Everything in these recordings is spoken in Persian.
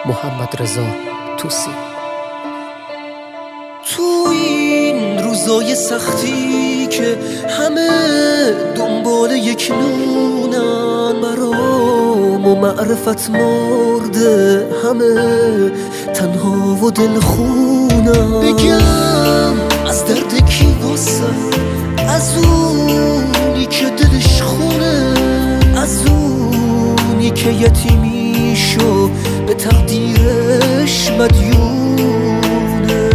محمد رضا توسی. تو این روزای سختی که همه دنبال یک نونن، مرام و معرفت مرده، همه تنها و دلخونن. بگم از درد کی واسه، از اونی که دلش خونه، از اونی که یتیمی شو به تقدیرش مدیونه،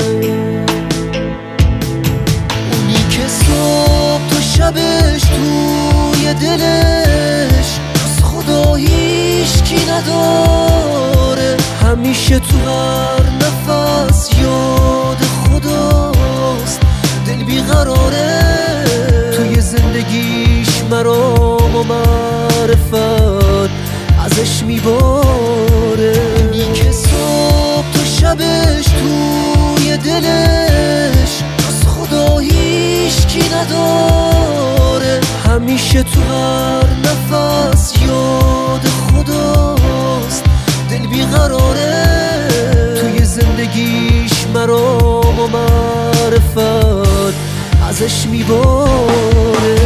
اونی که صبح تا شبش توی دلش از خدا هیچکی نداره، همیشه تو هر نفس یاد خداست، دل بیقراره. توی زندگیش مرام و معرفت ازش میباره، اونی که صبح تا شبش توی دلش از خدا هیچکی نداره، همیشه تو هر نفس یاد خداست، دل بیقراره. توی زندگیش مرام و معرفت ازش میباره.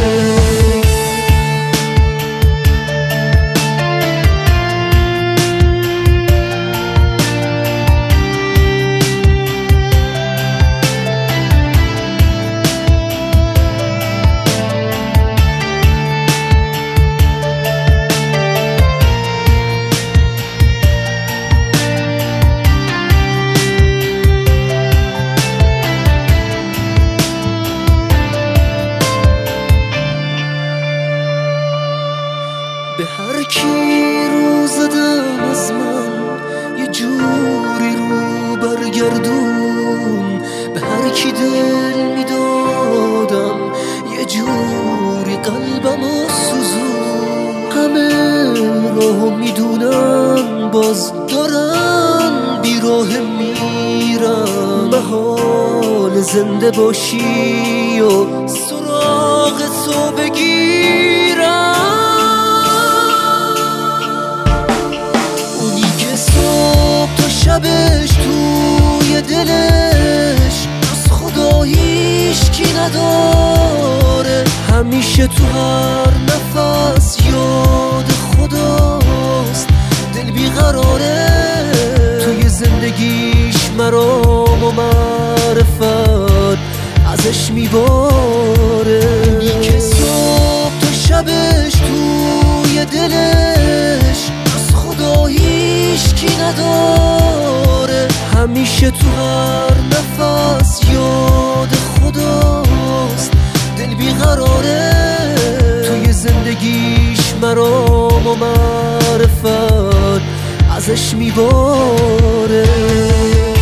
به هر کی رو زدم از من یه جوری رو برگردون، به هر کی دل میدادم یه جوری قلبمو سوزون. همه راهو میدونن باز دارن بیراه میرن، محال زنده باشی و سراغ تو بگیرن. شبش توی دلش از خدا هیچکی نداره، همیشه تو هر نفس یاد خداست، دل بیقراره. توی زندگیش مرام و معرفت ازش میباره، اونی که صبح تا شبش توی دلش از خدا هیچکی نداره، همیشه تو هر نفس یاد خداست، دل بیقراره. توی زندگیش مرام و معرفت ازش میباره.